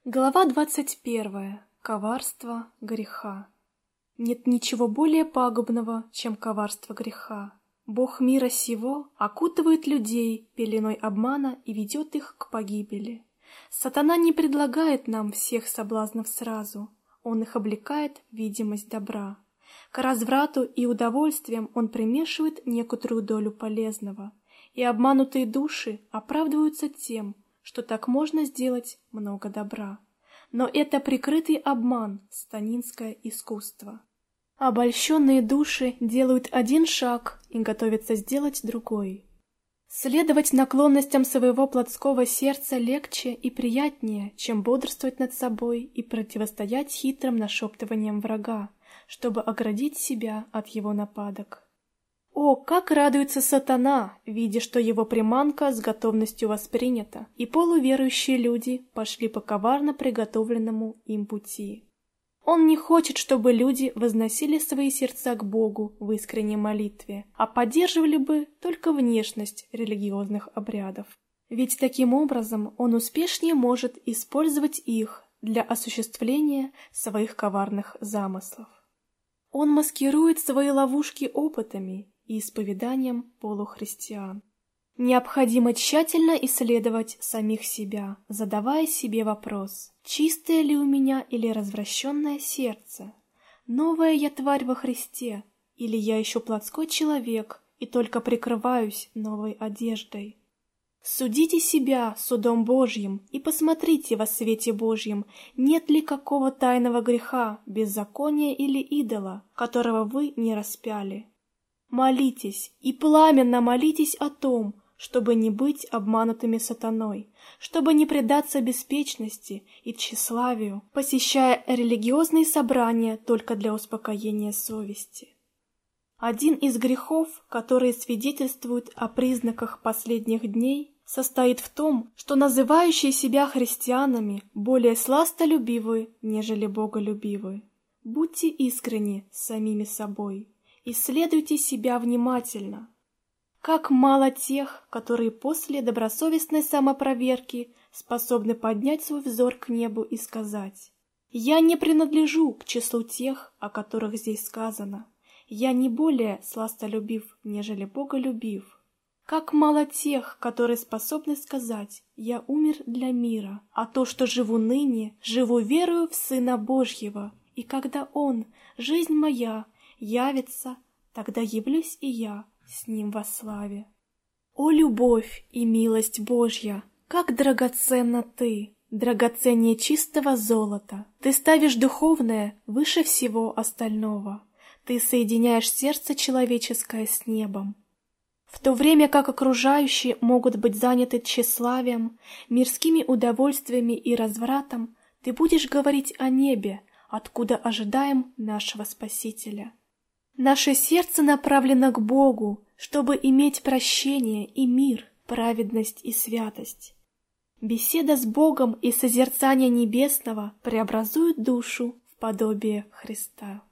Глава 21. Коварство греха. Нет ничего более пагубного, чем коварство греха. Бог мира сего окутывает людей пеленой обмана и ведет их к погибели. Сатана не предлагает нам всех соблазнов сразу, он их облекает в видимость добра. К разврату и удовольствиям он примешивает некоторую долю полезного, и обманутые души оправдываются тем, что так можно сделать много добра. Но это прикрытый обман, сатанинское искусство. Обольщенные души делают один шаг и готовятся сделать другой. Следовать наклонностям своего плотского сердца легче и приятнее, чем бодрствовать над собой и противостоять хитрым нашептываниям врага, чтобы оградить себя от его нападок. О, как радуется сатана, видя, что его приманка с готовностью воспринята, и полуверующие люди пошли по коварно приготовленному им пути. Он не хочет, чтобы люди возносили свои сердца к Богу в искренней молитве, а поддерживали бы только внешность религиозных обрядов. Ведь таким образом он успешнее может использовать их для осуществления своих коварных замыслов. Он маскирует свои ловушки опытами и исповеданием полухристиан. Необходимо тщательно исследовать самих себя, задавая себе вопрос: чистое ли у меня или развращенное сердце? Новая я тварь во Христе, или я еще плотской человек и только прикрываюсь новой одеждой? Судите себя судом Божьим и посмотрите во свете Божьем, нет ли какого тайного греха, беззакония или идола, которого вы не распяли. Молитесь и пламенно молитесь о том, чтобы не быть обманутыми сатаной, чтобы не предаться беспечности и тщеславию, посещая религиозные собрания только для успокоения совести. Один из грехов, которые свидетельствуют о признаках последних дней, состоит в том, что называющие себя христианами более сластолюбивы, нежели боголюбивы. Будьте искренни с самими собой. Исследуйте себя внимательно. Как мало тех, которые после добросовестной самопроверки способны поднять свой взор к небу и сказать: «Я не принадлежу к числу тех, о которых здесь сказано. Я не более сластолюбив, нежели боголюбив». Как мало тех, которые способны сказать: «Я умер для мира, а то, что живу ныне, живу верою в Сына Божьего, и когда Он, жизнь моя, явится, тогда явлюсь и я с Ним во славе». О любовь и милость Божья, как драгоценна Ты, драгоценнее чистого золота. Ты ставишь духовное выше всего остального. Ты соединяешь сердце человеческое с небом. В то время как окружающие могут быть заняты тщеславием, мирскими удовольствиями и развратом, Ты будешь говорить о небе, откуда ожидаем нашего Спасителя. Наше сердце направлено к Богу, чтобы иметь прощение и мир, праведность и святость. Беседа с Богом и созерцание небесного преобразуют душу в подобие Христа.